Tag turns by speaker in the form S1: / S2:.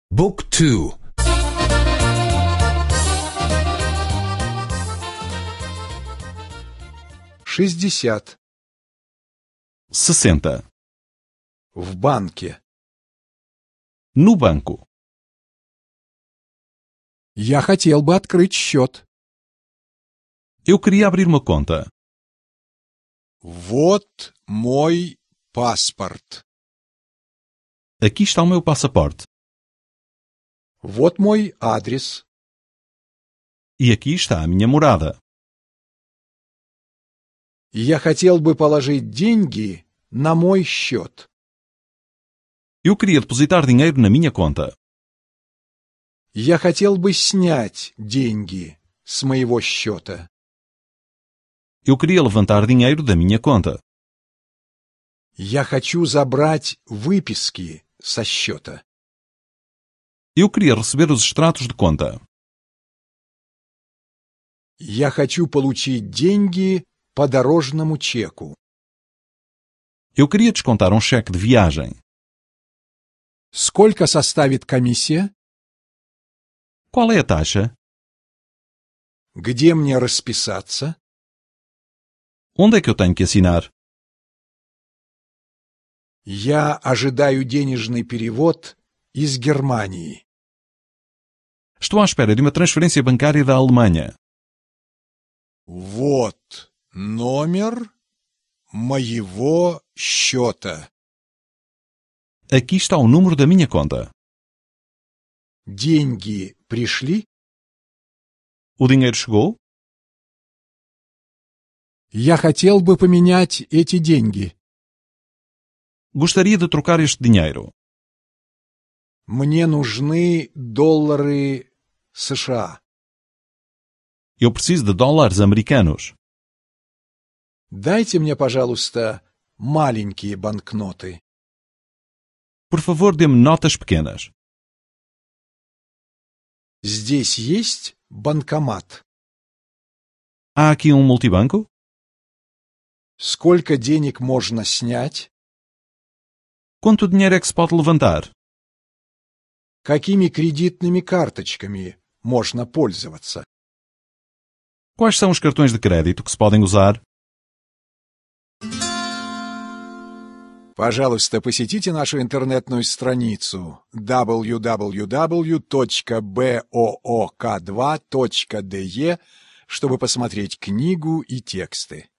S1: بوك تو
S2: 60.
S3: 60.
S2: В банке.
S3: No banco.
S2: Я хотел бы открыть счет.
S3: Eu queria abrir uma conta.
S2: Вот мой паспорт.
S3: Aqui está o meu passaporte.
S2: Вот мой адрес.
S3: E aqui está a minha morada.
S2: Я хотел бы положить деньги на мой счет.
S3: Eu queria depositar dinheiro na minha conta.
S2: Я хотел бы снять деньги с моего счета.
S3: Eu queria levantar dinheiro da minha conta.
S2: Я хочу забрать выписки со счета.
S3: Eu queria receber os extratos de conta.
S2: Я хочу получить деньги по дорожному чеку.
S3: Eu queria descontar um cheque de viagem.
S2: Сколько составит комиссия?
S3: Qual é a taxa?
S2: Где мне расписаться?
S3: Onde é que eu tenho que assinar?
S2: Я ожидаю денежный перевод из Германии.
S3: Estou à espera de uma transferência bancária da Alemanha.
S2: Вот номер моего счета.
S3: Aqui está o número da minha conta.
S2: Деньги пришли?
S3: O dinheiro chegou?
S2: Я хотел бы поменять эти деньги.
S3: Gostaria de trocar este dinheiro.
S2: Мне нужны доллары США.
S3: Eu preciso de dólares americanos.
S2: Дайте мне, пожалуйста, маленькие банкноты.
S3: Por favor, dê-me notas pequenas.
S2: Здесь есть банкомат?
S3: Há aqui um multibanco?
S2: Сколько денег можно снять?
S3: Quanto dinheiro é que se pode levantar?
S2: Какими кредитными карточками можно пользоваться?
S3: Quais são os cartões de crédito que se podem usar?
S2: Пожалуйста, посетите нашу интернетную страницу www.book2.de, чтобы посмотреть книгу и тексты.